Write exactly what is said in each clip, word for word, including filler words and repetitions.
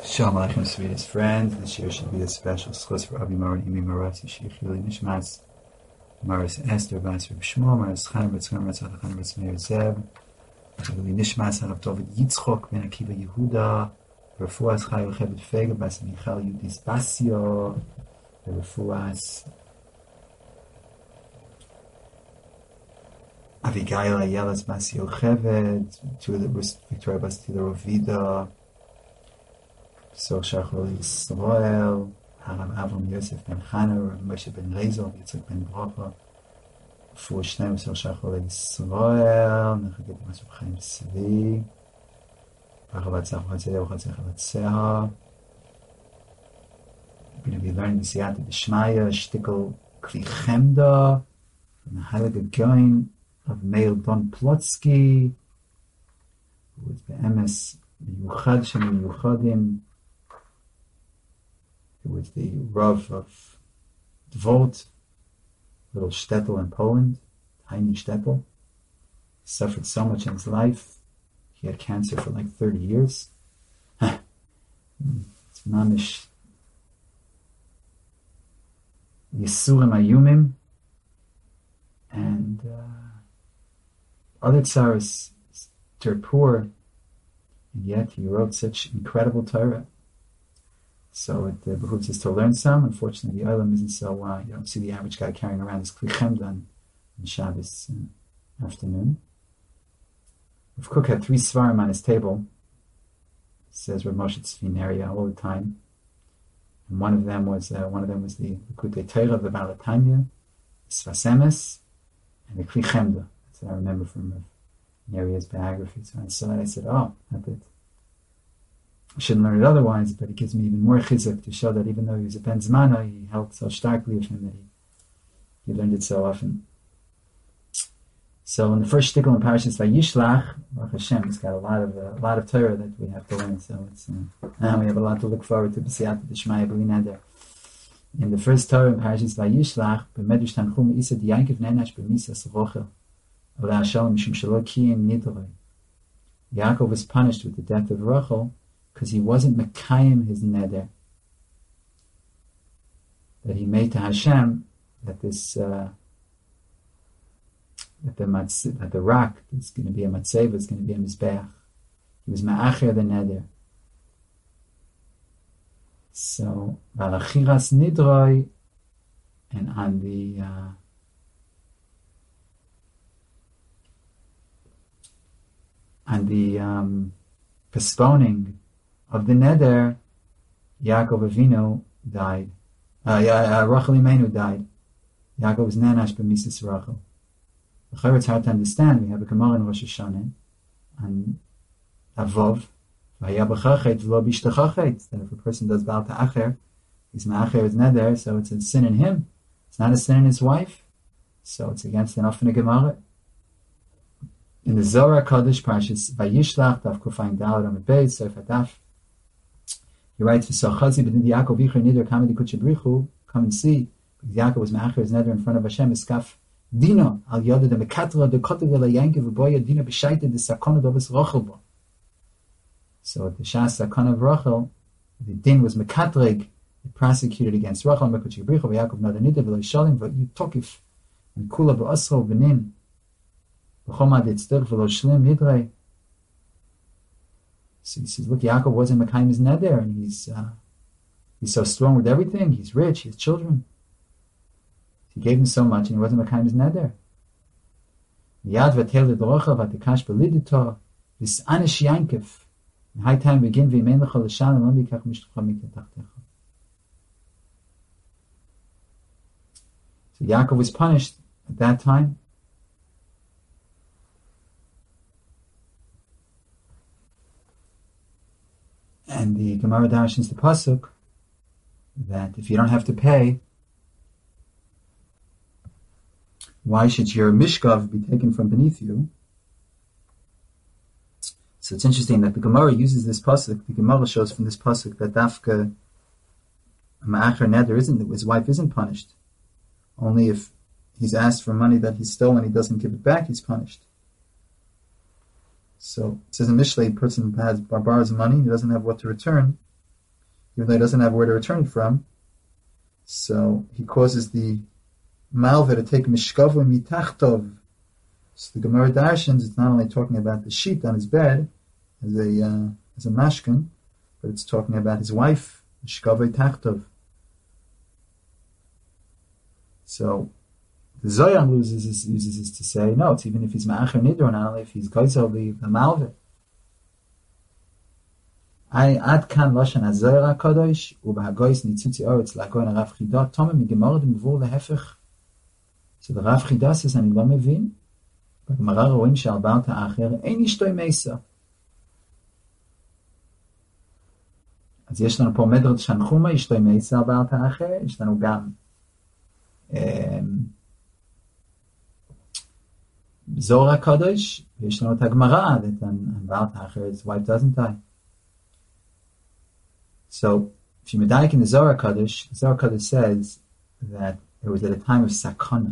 Shalom Aleichem, sweetest friends. This year should be a special schus for Abi Mara and Imi Maratzi Sheikhili Nishmas Maris Esther Bas Reb Shmuel Maris Chaim Ritz Chaim Ritz Chaim Ritz Meir Zev Sheikhili Nishmas Harav David Yitzchok Ben Akiva Yehuda Refuas Chai Yocheved Fega Bas Michal Yudis Basio Refuas Avigail Ayelas Bas Yocheved to the Victoria Bas Tila Rovida So Shachol Yisrael, Harav Avram Yosef ben Chana, Moshe ben Rezo, Yitzchak ben Bracha, for Shneim So Shachol Yisrael, Nechaget Masuf Chaim Tzvi, Bachavat Tzach Vatzeh, Vatzeh Vatzeh. We're going to be learning the Siyata D'Shmaya, Shtickle Kli Chemda, from the Heilige Goin of Meir Don Plotsky, with the M S Yuchad Shem Yuchadim, with the Rav of Dvort, little shtetl in Poland, tiny shtetl. Suffered so much in his life. He had cancer for like thirty years. It's mamish Yisurim Ayumim. And uh, other tsaras, dirt poor, and yet he wrote such incredible Torah. So it uh, behooves us to learn some. Unfortunately, the Olam isn't so, uh, you don't see the average guy carrying around his Kli Chemda on Shabbos uh, afternoon. Rav Kook had three svarim on his table, says Rav Moshe Tzvi Neria all the time. And one of them was uh, one of them was the Likutei Torah of the Baal HaTanya, Sfas Emes, and the Kli Chemda. That's what I remember from Rav Neria's biography. So I saw it, I said, oh, not that I shouldn't learn it otherwise, but it gives me even more chizuk to show that even though he was a Ben Zmana, he held so starkly of him that he, he learned it so often. So in the first shtickle in Parashas Vayishlach, Baruch Hashem, he's got a lot of uh, a lot of Torah that we have to learn. So it's uh, now we have a lot to look forward to. B'siyata D'Shmaya B'li Neder. In the first Torah in Parashas Vayishlach, b'Medrash Tanchum Isa D'Yankiv Nenash b'Misas Rochel Ola Shalom Mishum Shelo Kiyim Nidrei. Yaakov was punished with the death of Rachel because he wasn't Mekayim his neder that he made to Hashem, that this uh, that the matz, that the rock is going to be a matzeva, is going to be a mizbeach. He was ma'acher the neder. So valachiras nidroi, and on the uh, on the um, postponing of the neder, Yaakov Avinu died. Uh, uh, Rachel Imenu died. Yaakov was nanash b'misas Rachel. It's hard to understand. We have a Gemara in Rosh Hashanah and Avov, V'haya b'chachet v'lo b'ishtachachet, that if a person does Baal Ta'acher, he's ma'acher his neder, so it's a sin in him. It's not a sin in his wife, so it's against an often a Gemara. In the Zohar Kodesh Parashas Vayishlach, Daf Kufayin Dalad Amud Beis, Seif Hadaf, he writes, "V'sochazi b'din Yaakov yichar nidr kamedi kutchebrichu." Come and see, because Yaakov was ma'acher his neder in front of Hashem. Iskaf dino al yoda de mekatra de kotev el yankiv v'boya dino b'shaita de sakona dobes rochel bo. So at the shas sakona of Rachel, the din was mekatreg, it prosecuted against Rachel. Mekutchebrichu v'Yaakov neder nidr v'lo yishalim v'yu tokif and kula b'asro v'nin v'chomad yitzder v'lo shlim nidrei. So he says, look, Yaakov wasn't Mekayim his neder, and he's uh, he's so strong with everything. He's rich. He has children. He gave him so much, and he wasn't Mekayim his neder. Yad v'tel l'dorocha v'atikash b'lidito v's'anish yankiv. In high time begin v'yimein l'chol l'shan and lo b'ikach mishtucha mikatachtecha. So Yaakov was punished at that time. And the Gemara darshans the pasuk that if you don't have to pay, why should your mishkav be taken from beneath you? So it's interesting that the Gemara uses this pasuk. The Gemara shows from this pasuk that dafka ma'acher neder isn't, his wife isn't punished. Only if he's asked for money that he stole and he doesn't give it back, he's punished. So it says in Mishlei, a person has borrows money, he doesn't have what to return. even though he doesn't have where to return from. So he causes the malva to take mishkava mitachtov. So the Gemara Darshans, it's not only talking about the sheet on his bed as a uh, as a mashkin, but it's talking about his wife, mishkava tachtov. So the Zoyan uses this, uses this to say, no, it's even if he's ma'acher nidro, not only if he's goizel the, the malva. I ad kan loshan hazoyer hakadosh u'b'hagoyis nitzitzi oretz la'goyin Rav Chida tome migemara demuvur lehefech. So the Rav Chida says, אני לא מבין, בגמרא רואים שעל בעל האחר אין אשתו מייסה. אז יש לנו פה מדרד שנחומה, אשתו מייסה על בעל האחר, יש לנו גם זוהר הקדוש, ויש לנו את הגמרא, that on בעל האחר, his wife doesn't die. So, if you medayik in the Zohar Kadosh, the Zohar Kadosh says that it was at a time of sakana.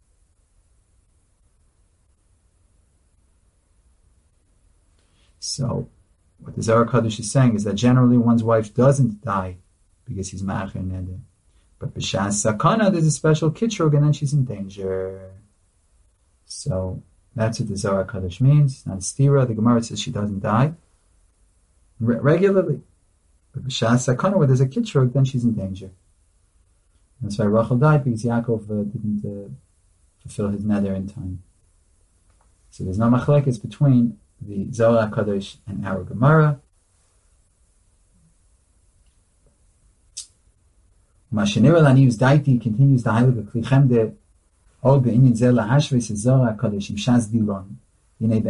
So, what the Zohar Kadosh is saying is that generally one's wife doesn't die because he's ma'acher neder. But b'shas sakana, there's a special kitrug and then she's in danger. So, that's what the Zohar Kadosh means. It's not a stira. The Gemara says she doesn't die Re- regularly. But b'shas sakana, where there's a kitrug, then she's in danger. And that's why Rachel died, because Yaakov uh, didn't uh, fulfill his neder in time. So there's no machlekes between the Zohar HaKadosh and our Gemara. Mashenir Elanius Daiti continues the Heilige Klichemde Od Be'inyin Zer Lahashves Zohar HaKadosh Im Shaz Dilon. It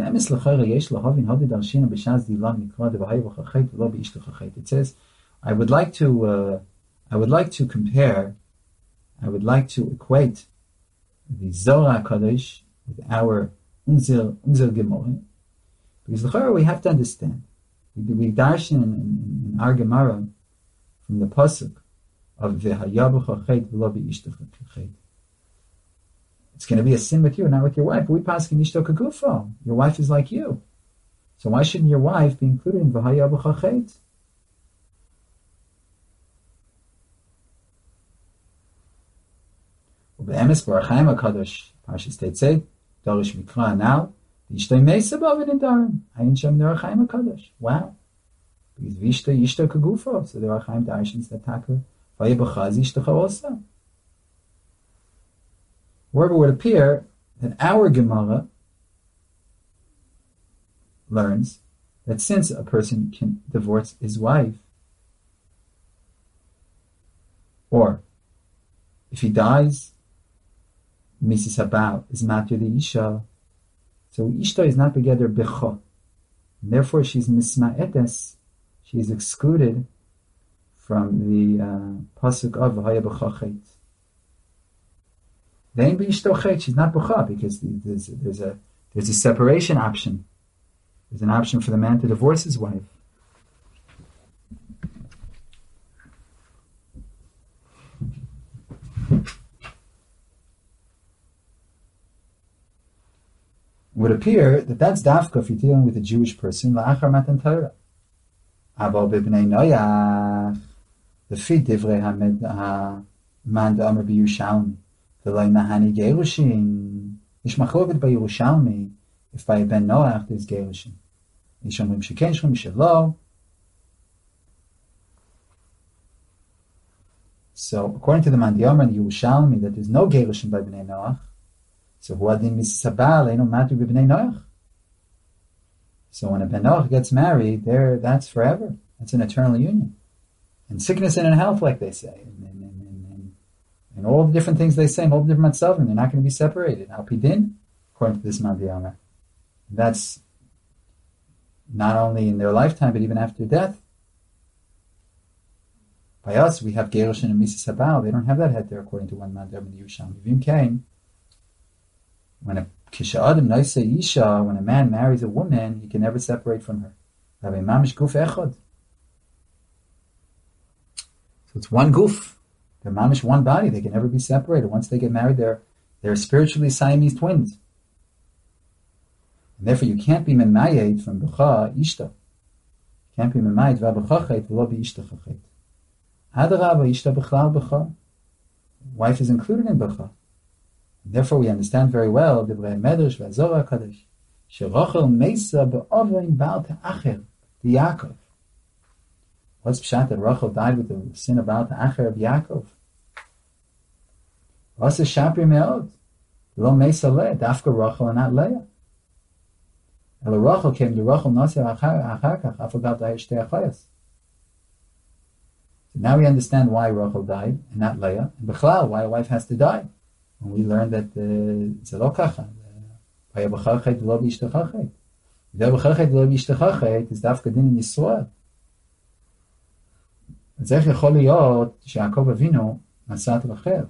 says, I would like to, uh, I would like to compare, I would like to equate the Zohar HaKadosh with our Unzil, Unzil Gemara, because the we have to understand, we, we darshan in, in, in our Gemara from the pasuk of V'hayabucha Chet V'lo B'ishtacha Chet. It's going to be a sin with you, not with your wife. But we pass in Ishto Kagufo. Your wife is like you. So why shouldn't your wife be included in V'haya B'chachet? U'be'emes B'archaim HaKadosh, Parshas Tetzed, Dorish Mikra now, V'ishto Meisa B'avid in Darim, Hayin Shem D'Archaim HaKadosh. Wow. Because V'ishto Ishto Kagufo, so the Archaim Darshans that taka V'haya B'chaz Ishtocha also. Wherever it would appear that our Gemara learns that since a person can divorce his wife, or if he dies, Mises Habao is matter the Isha, so Ishta is not together Becho, and therefore she's Misma'etes, she is excluded from the uh, Pasuk of V'haya B'chachet. Then b'ishtochet, she's not b'cha, because there's, there's a there's a separation option. There's an option for the man to divorce his wife. Would appear that that's dafka if you're dealing with a Jewish person. La'achar matan Torah. Abal b'bnei Noach, the fi divrei ha'man da'amar b'Yushalmi. Mahani Gerushin. Ish machloket by Yerushalmi, if by Ben Noach there's Gerushin. Ish omrim sheken, ish omrim shelo. So, according to the Mandiyam and Yerushalmi, that there's no Gerushin by Bnei Noach, so who adin misabal, they don't matter by Bnei Noach. So when a Ben Noach gets married, there, that's forever. That's an eternal union. And sickness and in health, like they say. And, and, and, and, and all the different things they say, and all the different matzavim, they're not going to be separated. Al Pidin, according to this Mandiyam. That's not only in their lifetime, but even after death. By us, we have Gerushin and Mises Habal. They don't have that head there, according to one Mandiyam and Yerushalmi. Vim came. When a kisha adam noise isha, when a man marries a woman, he can never separate from her. Mamish guf echad. So it's one guf. They're mamish one body. They can never be separated. Once they get married, they're they're spiritually Siamese twins. And therefore, you can't be memayed from b'cha ishta. You can't be memayed v'ab'chachet v'lo b'ishta chachet. Adarabah ishta b'chlal b'cha. Wife is included in b'cha. Therefore, we understand very well the Medrash v'Zohar Kadosh. Sherochel meisa be'ovein bal ta'acher Yaakov. What's pshat that Rachel died with the sin of bal ta'acher of Yaakov? What's the shapri me'od? Lo meisa le dafka Rachel and not Leah. Ela Rachel came to Rachel nasir achar achar kach afagal da'ir shtei achayas. So now we understand why Rachel died and not Leah, and b'chlal why a wife has to die. And we learned that it's a lo kacha. Vayabachachet lo b'ishtachachet. Vayabachachet lo b'ishtachachet is dafka din in Yisrael. אז איך יכול להיות שיעקב אבינו נשא את רחל?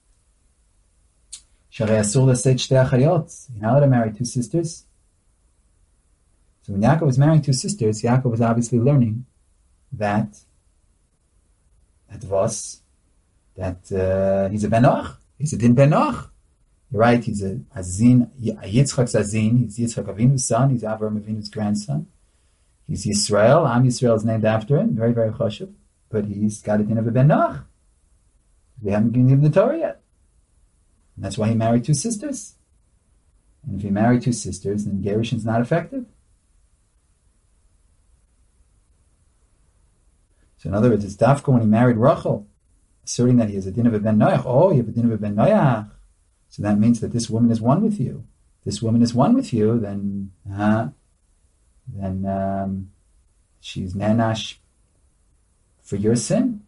שהרי אסור לשאת שתי אחיות. You're not allowed to marry two sisters. So when Yaakov was marrying two sisters, Yaakov was obviously learning that that was that uh, he's a Ben Noach. He's a Din Ben Noach. You're right, he's a Azin, Yitzchak's Azin, he's Yitzchak Avinu's son, he's Avraham Avinu's grandson. He's Yisrael, Am Yisrael is named after him, very, very chashuv. But he's got a din of a Ben Noach. We haven't given him the Torah yet. And that's why he married two sisters. And if he married two sisters, then Gerushin's not effective. So in other words, it's Dafka when he married Rachel, asserting that he has a din of a Ben Noach. Oh, you have a din of a Ben Noach. So that means that this woman is one with you. This woman is one with you, then, uh, then um, she's Nanash for your sin.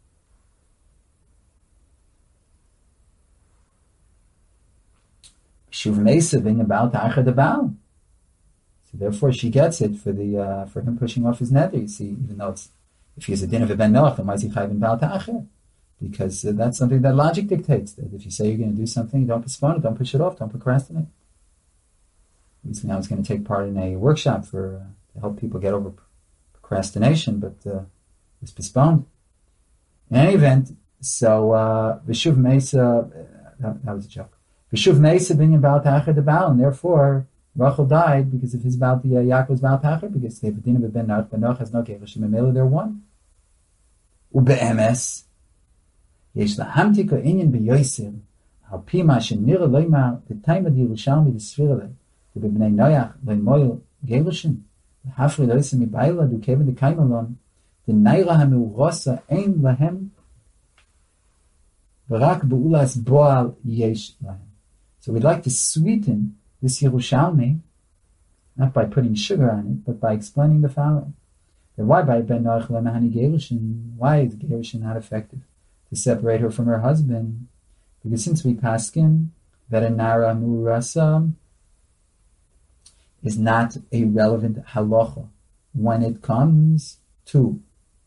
Shuv Mesa being about to Achad Baal. So therefore she gets it for the uh, for him pushing off his nether. You see, even though it's if he has a din of a Ben Noach, then why is he chayv in Baal Ta'achad? Because uh, that's something that logic dictates. That if you say you're going to do something, don't postpone it, don't push it off, don't procrastinate. Recently I was going to take part in a workshop for uh, to help people get over procrastination, but uh, it was postponed. In any event, so uh, Vishuv Mesa, uh, that, that was a joke. Vishuv Mesa being about Ta'achad the Baal, and therefore Rachel died because of his Baal, the uh, Yaakov's Baal Ta'achad, because they have a din of a Ben Noach. Ben Noach has no Gereshim, and Mela they're one. Ube'emes, yesh lahamtika inyan beyoysim, al pi ma shenira loymar, the time of the Yerushalmi, the Svirale, the B'nei Noach, loymoil Gereshim, the Hafri loysim ibayla, du kevin the Kaimalon, the Naira HaMeurasa ein lahem, v'rak be'ulas boal yesh lahem. So we'd like to sweeten this Yerushalmi, not by putting sugar on it, but by explaining the following. Then why by Ben Noach Lemahani Gerushin? Why is Gerushin not effective to separate her from her husband? Because since we paskin that a Nara Murasa is not a relevant halacha when it comes to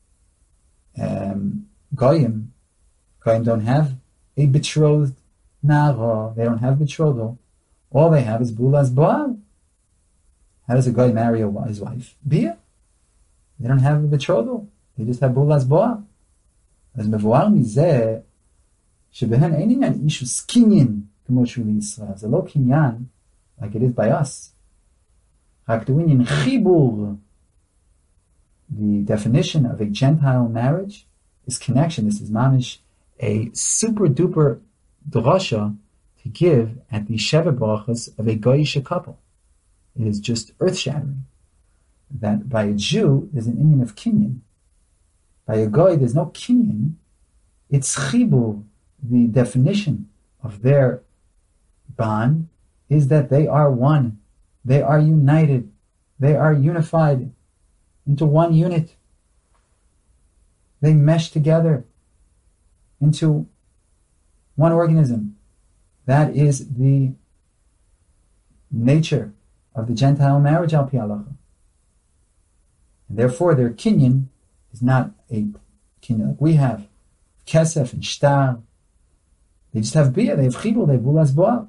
um, Goyim, Goyim don't have a betrothed Nara, they don't have betrothal. All they have is Bulas Baal. How does a guy marry a, his wife? Bia. They don't have a betrothal. They just have Bulas Baal. As mevuar mizeh, shebehen ein inyan ishus kinyan k'mo shu l'Yisrael. It's a lo kinyan, like it is by us. Hak du inyan chibur. The definition of a Gentile marriage is connection. This is mamish a super duper drasha to give at the Sheva Brachas of a Goyish couple. It is just earth-shattering that by a Jew there's an inyan of kinyan. By a Goy there's no kinyan. It's chibur. The definition of their bond is that they are one. They are united. They are unified into one unit. They mesh together into one organism. That is the nature of the Gentile marriage al pi halacha. And therefore their kinyan is not a kinyan like we have. Kesef and shtar. They just have bia, they have chibur, they have bulas boal.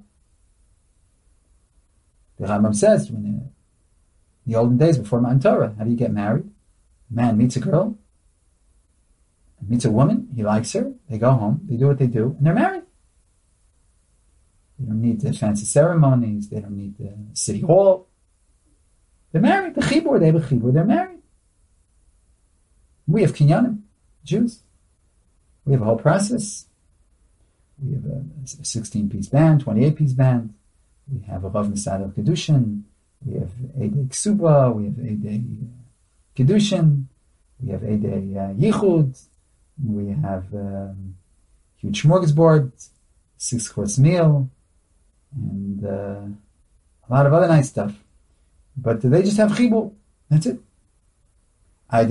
The Rambam says, when in the olden days before Matan Torah, how do you get married? A man meets a girl, meets a woman, he likes her, they go home, they do what they do, and they're married. They don't need the fancy ceremonies, they don't need the city hall. They're married. The chibur, they have a chibur, they're married. We have kinyanim, Jews. We have a whole process. We have a sixteen-piece band, twenty-eight-piece band. We have a Rav Masad of Kedushin. We have Eidei Ksuba. We have Eidei Kedushin. We have Eidei uh, Yichud. We have um, huge smorgasbord, six-course meal, and uh, a lot of other nice stuff. But they just have chibur. That's it. And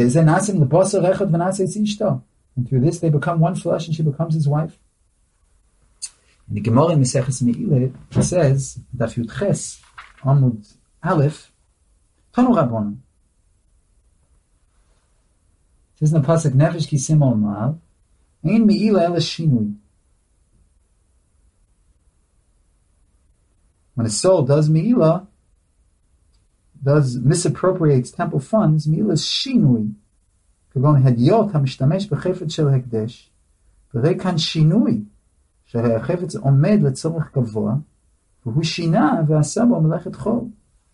through this they become one flesh and she becomes his wife. And the Gemara in Maseches Me'ilah says, Daf Yud Ches, Amud Aleph, Tanu Rabbanan. It says in the Pasuk, Nefesh ki simol ma'al, Ein Me'ilah ela shinui. When a soul does Me'ilah, does misappropriates temple funds, Me'ilah is shinui. כגון הדיוט המשתמש בחפץ של הקדש, וראה כאן שינוי, שהרי החפץ עומד לצורך גבוה, והוא שינה ועשה בו מלאכת חול.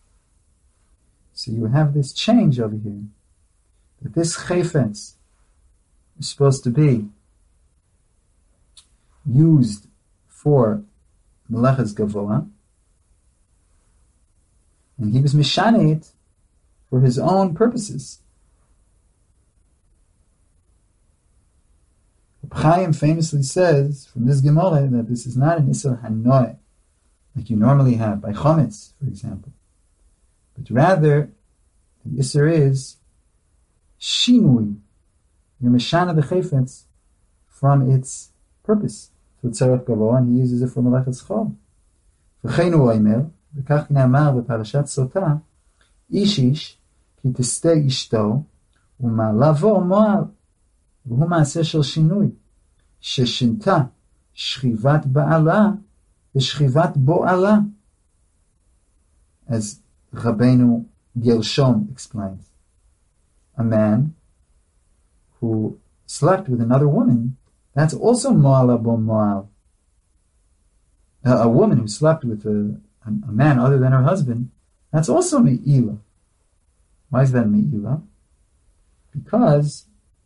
So you have this change over here, that this chayfetz is supposed to be used for melachas gavoa, and he was mishane it for his own purposes. Chaim famously says from this Gemara that this is not an Isser Hanoeh, like you normally have by Chometz, for example, but rather the Isser is Shinui. You're Meshana the Chayfetz from its purpose. So Tzarech Gavoa, and he uses it for Melechas Chol. V'cheinu oimer, v'kach ne'amar b'parashat Sotah, Ishish ki testei ishto u'ma'lavo mo'al. והוא מעשה של שינוי, ששינתה שכיבת בעלה ושכיבת בועלה. As Rabbeinu Gershom explains, a man who slept with another woman, that's also mo'ala bo mo'al. A woman who slept with a, a man other than her husband, that's also me'ilah. Why is that me'ilah? Because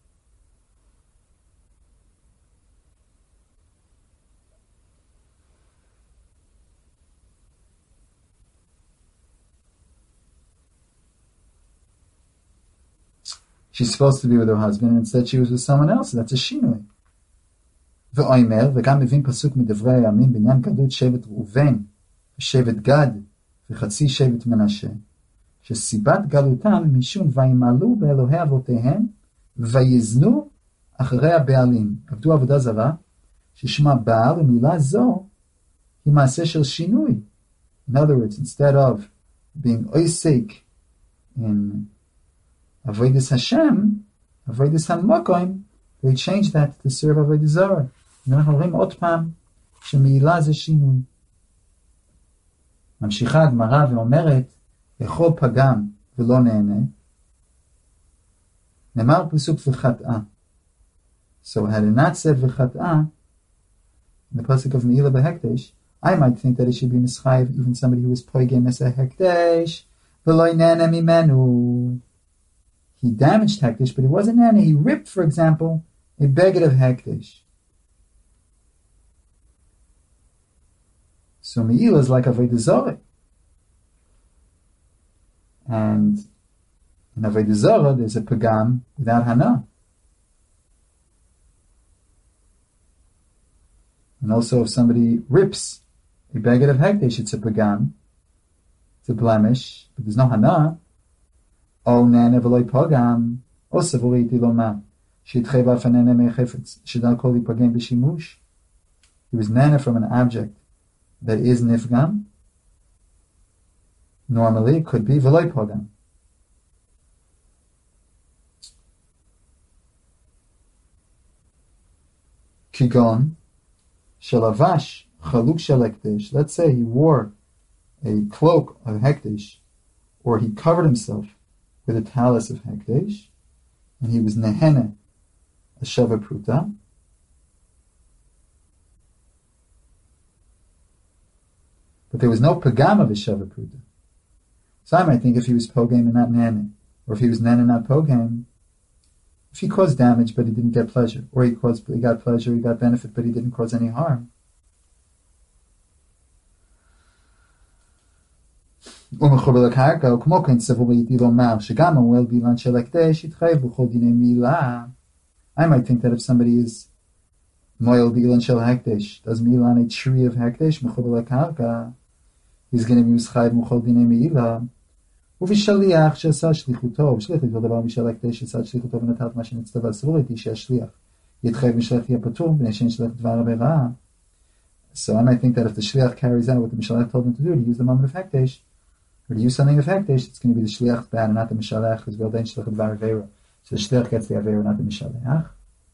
she's supposed to be with her husband, and instead she was with someone else. That's a shinui. ואוימר, וגם מבין פסוק מדברי הימים, בעניין גדות שבט ראובן, ושבט גד, וחצי שבט מנשה, שסיבת גלותם משום וימלאו באלוהי אבותיהם, ויזנו אחרי הבעלים. עבדו עבודה זרה, ששמה בעל, ומילה זו, היא מעשה של שינוי. In other words, instead of being oisek in Avodas Hashem, Avodas HaMakoim, they changed that to serve Avodah Zarah. ואנחנו רואים עוד פעם שמעילה זה שינוי. ממשיכה הגמרא ואומרת, לכל פגם ולא נהנה, נאמר פסוק וחטאה. So had it not said וחטאה, in the pasuk of Me'ilah b'hekdesh, I might think that it should be mischayev even somebody who was poigem as a hekdesh, v'lo nehene mimenu. He damaged hekdesh, but he wasn't nehene. He ripped, for example, a beged of hekdesh. So Me'ilah is like Avodah Zarah. And in Avodah Zarah, there's a pagam without hana. And also if somebody rips a beged of hekdesh, it's a pagam, it's a blemish, but there's no hana. O nene v'loi pagam, o savuri iti loma, shitcheva fanene mechefetz, shidal kol yipagem b'shimush. He was nene from an object that is nifgam. Normally it could be v'loi pagam. Kigon, shalavash chaluk shel hekdesh. Let's say he wore a cloak of hekdesh, or he covered himself with a talus of hekdesh, and he was nehene a shava pruta. But there was no pagam of a shava pruta. So I might think if he was pogam and not nene, or if he was nene and not pogam, If he caused damage but he didn't get pleasure, or he caused he got pleasure, he got benefit, but he didn't cause any harm. I might think that if somebody is moil bilan shel hekdesh, does milan a tree of hekdesh, mechubel karka, he's going to be mischayev muchol dinei meila. ובשליח שעשה שליחותו, ושליח לכל דבר משל הקדש שעשה שליחותו ונתת מה שנצטווה, אסור איתי שהשליח יתחייב משליח יהיה פטור, בני שאין שליח דבר עבירה. So I might think that if the shliach carries out what the mishalech told him to do, to use the moment of hekdesh, or to use something of hekdesh, it's going to be the shliach's bad and not the mishalech, because we'll then shliach dvar avera. So the shliach gets the avera, not the mishalech.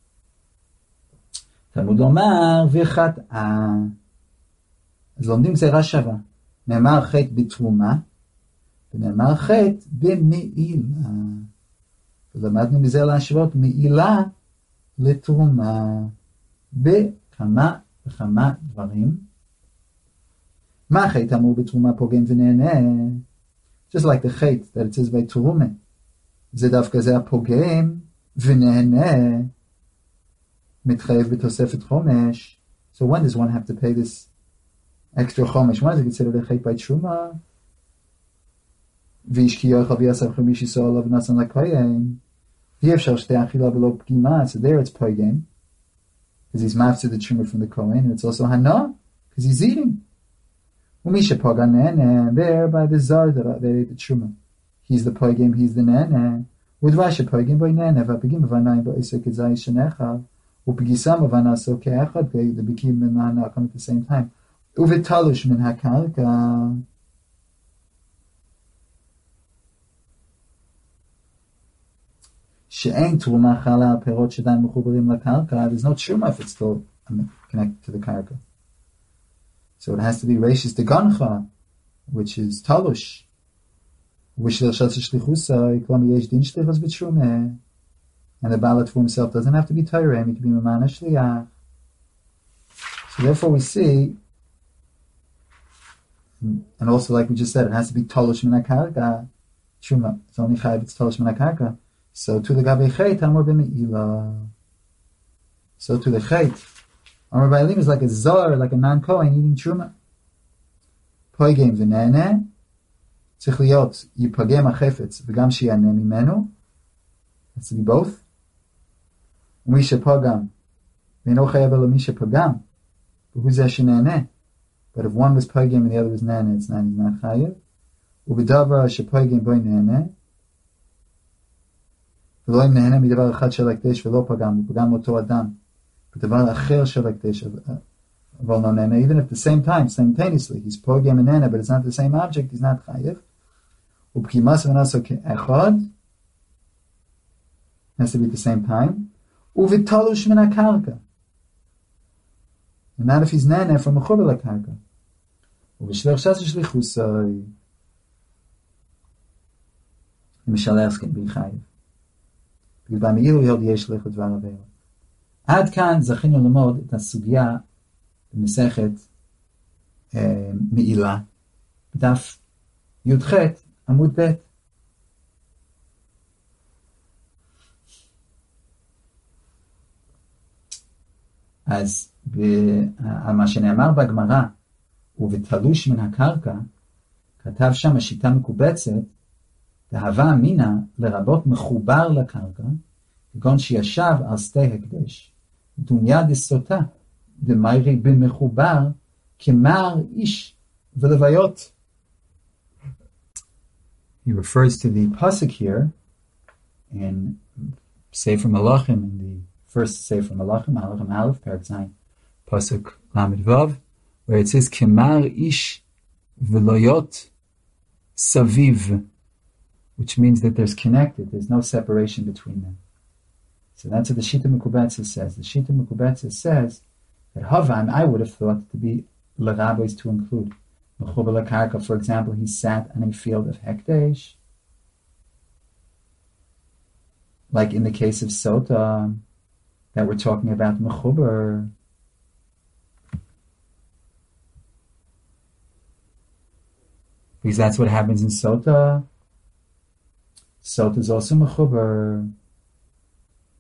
תלמוד לומר, וחטאה. אז לומדים גזירה שווה. נאמר חטא בתרומה, ונאמר חטא במעילה. ולמדנו מזה להשוות מעילה לתרומה בכמה וכמה דברים. מה החטא אמור בתרומה פוגם ונהנה? Just like the חטא that it says by תרומה. זה דווקא זה הפוגם ונהנה מתחייב בתוספת חומש. So when does one have to pay this extra חומש? When is it considered a חטא by תרומה? ואיש כי יאכל ויעשה חמיש יישא עליו ונשן לכהן. אי אפשר שתי אכילה ולא פגימה. So there it's pogam, because he's mafsed the truma from the kohen, and it's also hana, because he's eating. ומי שפגע נהנה, there by the zar that they ate the truma. He's the pogam, he's the nehne. ודבר שפוגם בו נהנה, והפגימה והנאים בו עשר כזי שנאכל, ופגיסם ונעשו כאחד, the bekim and the hana come at the same time. ובתלוש מן הקרקע. שאין תרומה חלה על פירות שדיים מחוברים לקרקע, there's no truma if it's still connected to the karka. So it has to be reishis degancha, which is talush, which l'chashat shlichusa, yiklam yesh din shlichus b'truma, and the ballot for himself doesn't have to be Torah, he can be mamana shliach. So therefore we see, and also like we just said, it has to be talush min karka, truma. It's only chayv it's talush min karka. So to the Gabe Chait, Amor b'Me'ila. So to the Chait, Amor b'Elim is like a Zar, like a non-Kohen eating Truma. Poigem v'nene, tzich liot, yipagem ha'chefetz, v'gam shi'aneh mimenu. Has to be both. U'mi she'pagam, v'eno chayav elo mi she'pagam, v'hu zeh she'neneh. But if one was poigem and the other was nene, it's not, he's not chayav. U'b'davar she'poigem boi nene, ולא אם נהנה מדבר אחד של הקדש ולא פגם, פגם אותו אדם, בדבר אחר של הקדש, אבל לא נהנה, even at the same time, simultaneously, he's פוגם ונהנה, but it's not the same object, he's not חייב, ובקימס ונעשו כאחד, has to be at the same time, ובתלוש מן הקרקע, and not if he's נהנה from מחובר לקרקע, ובשלח שס שליחוסוי, למשלח כן בי חייב. ובמעילו יהוד יש לך דבר עבירה. עד כאן זכינו ללמוד את הסוגיה במסכת אה, מעילה, בדף י"ח עמוד ב'. אז על מה שנאמר בגמרא, ובתלוש מן הקרקע, כתב שם השיטה מקובצת, דהווה אמינה לרבות מחובר לקרקע, כגון שישב על שתי הקדש, דומיה דסוטה, דמיירי במחובר, כמר איש ולוויות. He refers to the pasuk here in Sefer Malachim, in the first Sefer Malachim, Malachim Aleph, Perek Zayin, pasuk Lamed Vav, where it says, כמר איש ולוויות saviv, which means that there's connected, there's no separation between them. So that's what the Shita Mekubetza says. The Shita Mekubetza says that Havan, I would have thought to be Larabois to include. Mechuber Lakarka, for example, he sat on a field of Hekdesh. Like in the case of Sota, that we're talking about Mechuber. Because that's what happens in Sota. Sota is also mechuber.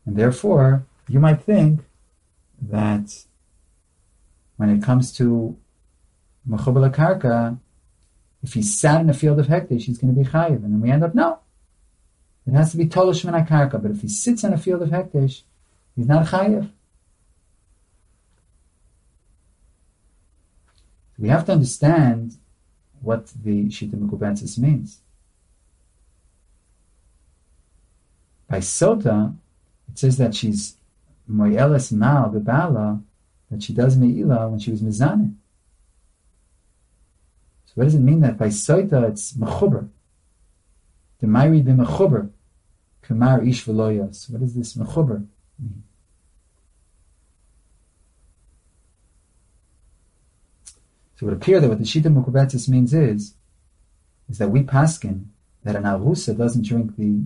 And therefore, you might think that when it comes to Mechubar Karka, if he sat in a field of hektish, he's going to be chayiv. And then we end up, no. It has to be tolosh min karka. But if he sits in a field of hektish, he's not chayiv. We have to understand what the Shita Mekubetzes means. By Sota, it says that she's moyeles mal bebala, that she does me'ilah when she was mizaneh. So what does it mean that by Sota it's mechuber? The Mayri be mechuber, kamar ish v'loyos. What does this mechuber mean? So it would appear that what the Shita Mekubetzes means is, is that we paskin that an arusa doesn't drink the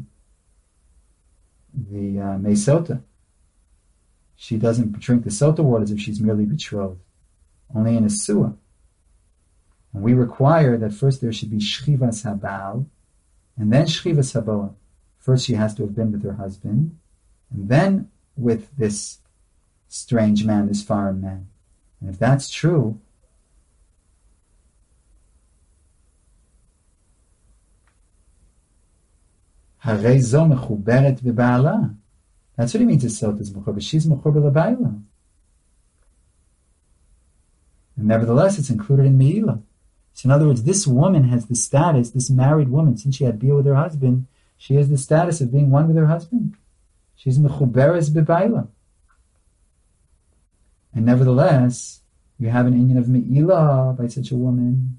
the uh, mei sota. She doesn't drink the sota waters if she's merely betrothed, only in a suah. And we require that first there should be shchivas habal, and then shchivas haboa. First she has to have been with her husband, and then with this strange man, this foreign man. And if that's true, Harei zo mechuberet b'ba'ala. That's what he means. Sota is mechuber. She's mechuber l'bayla. And nevertheless, it's included in me'ilah. So in other words, this woman has the status, this married woman, since she had bia with her husband, she has the status of being one with her husband. She's mechuberes b'bayla. And nevertheless, you have an inyan of me'ilah by such a woman.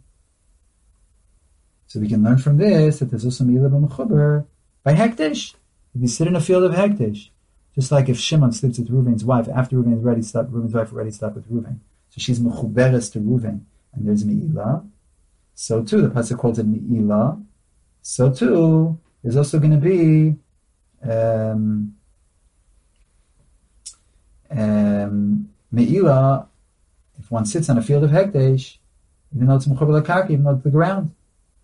So we can learn from this that there's also me'ilah b'mechuber by hektish. If you sit in a field of hektish, just like if Shimon sleeps with Reuven's wife, after Reuven is ready, slept, Reuven's wife already slept with Reuven. So she's mechuberes to Reuven, and there's me'ilah. So too, the pasuk calls it me'ilah. So too, there's also going to be um, um, me'ilah if one sits on a field of hektish, even though it's mechuber l'karka, even though it's the ground.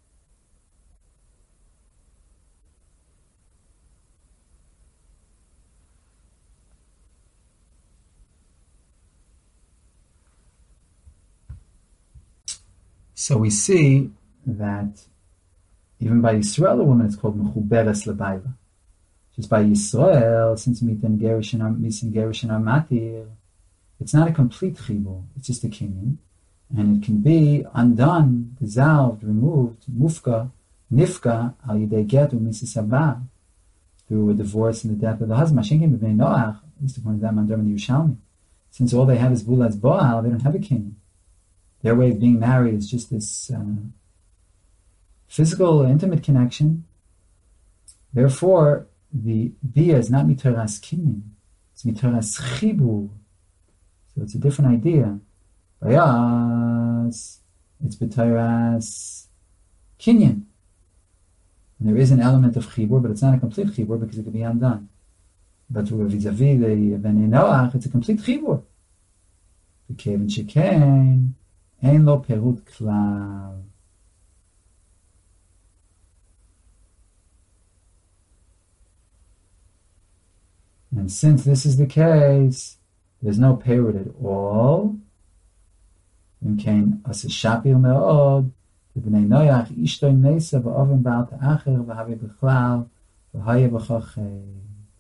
So we see that even by Yisrael, a woman is called mechuberes lebayla. Just by Yisrael, since mitin gerishin misin gerishin matir, it's not a complete chibur. It's just a kinyan, and it can be undone, dissolved, removed, mufka, nifka al yidei get u'misis haba, through a divorce and the death of the husband. Mashenkim b'nei Noach, at least according to that mandar in the Yerushalmi, since all they have is bulas boal, they don't have a kinyan. Their way of being married is just this uh, physical, intimate connection. Therefore, the bia is not mitoras kinyan; it's mitoras chibur. So it's a different idea. Bayas, it's mitoras kinyan. And there is an element of chibur, but it's not a complete chibur because it could be undone. But vis-a-vis the Bnei Noach, it's a complete chibur. The Kevin Shekain. Ein lo perut klal. And since this is the case, there's no perut at all. Im kein as shapir me'od, the Bnei Noach ishto im neisa v'oven ba'al ta'acher v'havi b'chlal v'haya b'chochay.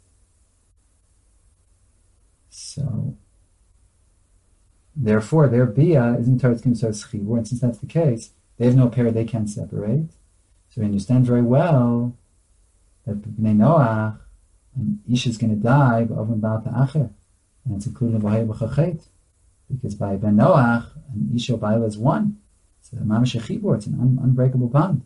So therefore, their bia isn't towards kimsar chibur, and since that's the case, they have no pair; they can't separate. So we understand very well that bnei Noach, an ish is going to die, ba'oven ba'al ta'acher, and it's included in v'haya b'chachet, because by ben Noach, an ish or ba'al is one. So mamash chibur, it's an un- unbreakable bond.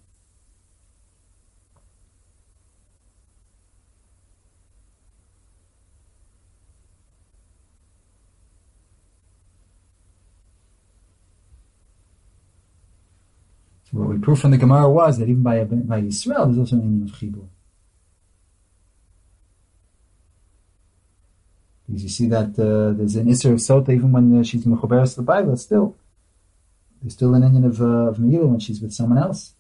What we proved from the Gemara was that even by, by Yisrael, there's also an inyan of chibur. Because you see that uh, there's an Isser of Sota even when uh, she's mechuberes l'bayla, still. There's still an inyan of, uh, of me'ilah when she's with someone else.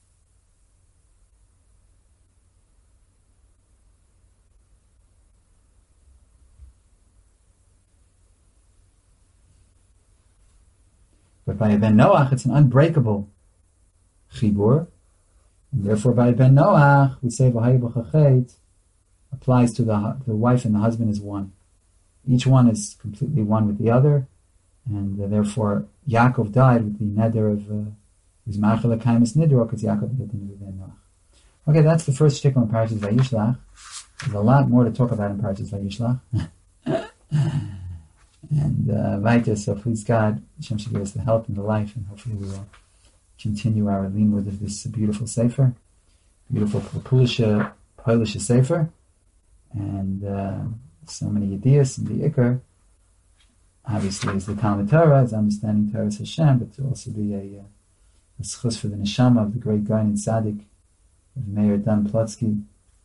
But by Ben Noach, it's an unbreakable chibur, and therefore by Ben Noach, we say v'hayu b'chachet applies to the the wife and the husband as one. Each one is completely one with the other, and uh, therefore Yaakov died with the neder of his machal kaimis nidro because Yaakov did with Ben Noach. Okay, that's the first shtickle in Parashas Vayishlach. There's a lot more to talk about in Parashas Vayishlach. and uh, weiter, so please God, Hashem should give us the help and the life, and hopefully we will continue our limud of this beautiful sefer, beautiful Polish Polish sefer, and uh, so many ideas in the Iker. Obviously, is the Talmud Torah, is understanding Torah's Hashem, but to also be a, a schus for the neshama of the great guy and tzaddik of Meir Dan Plotsky,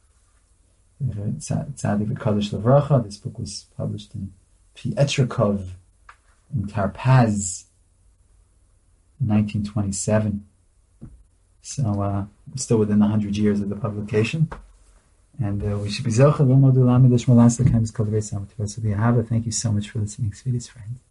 Tzaddik V'Kadosh Levracha. This book was published in Pietrikov in Tarpaz in nineteen twenty-seven. So uh, still within the hundred years of the publication. And uh, we should be Zocha L'Modu Lamidosh Malas L'Kaimis Kol Reis Amativos V'Yahava. Thank you so much for listening, sweetest friends.